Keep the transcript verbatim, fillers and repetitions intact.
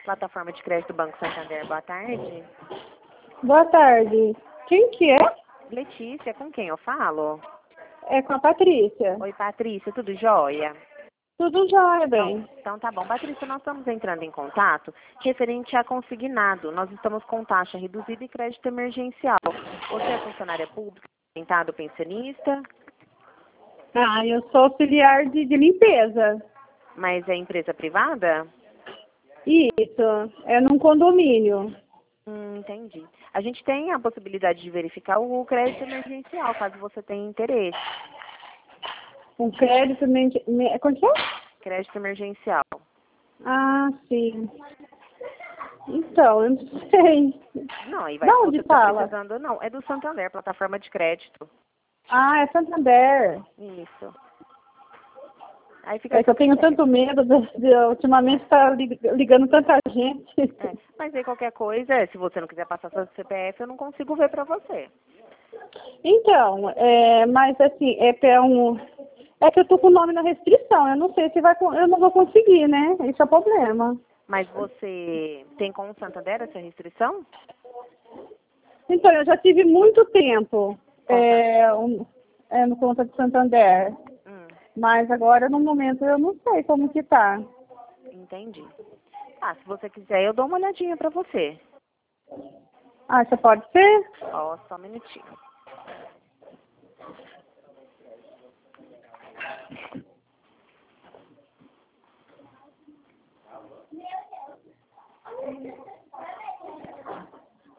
Plataforma de crédito do Banco Santander, boa tarde. Boa tarde. Quem que é? Letícia, com quem eu falo? É com a Patrícia. Oi, Patrícia, tudo jóia? Tudo jóia, Então, bem. então tá bom. Patrícia, nós estamos entrando em contato referente a consignado. Nós estamos com taxa reduzida e crédito emergencial. Você é funcionária pública, aposentado, pensionista, Ah, eu sou auxiliar de, de limpeza. mas é empresa privada? Isso, é num condomínio. Hum, entendi. A gente tem a possibilidade de verificar o crédito emergencial, caso você tenha interesse. Um crédito... Me, me, como que é? Crédito emergencial. Ah, sim. Então, eu não sei. Não, aí vai Da se onde você está fala? precisando, não. É do Santander, plataforma de crédito. Ah, é Santander. Isso. Aí fica a É que seu eu tenho critério. tanto medo de, de ultimamente estar ligando tanta gente. É. Mas aí qualquer coisa, se você não quiser passar seu C P F, eu não consigo ver pra você. Então, é, mas assim, é para um... É que eu tô com o nome na restrição, eu não sei se vai, con- eu não vou conseguir, né? Esse é o problema. Mas você tem com o Santander essa restrição? Então, eu já tive muito tempo Conta. é, um, é, no conta de Santander, Hum, mas agora no momento eu não sei como que tá. entendi. Ah, se você quiser, eu dou uma olhadinha pra você. Ah, você pode ser? Ó, só um minutinho.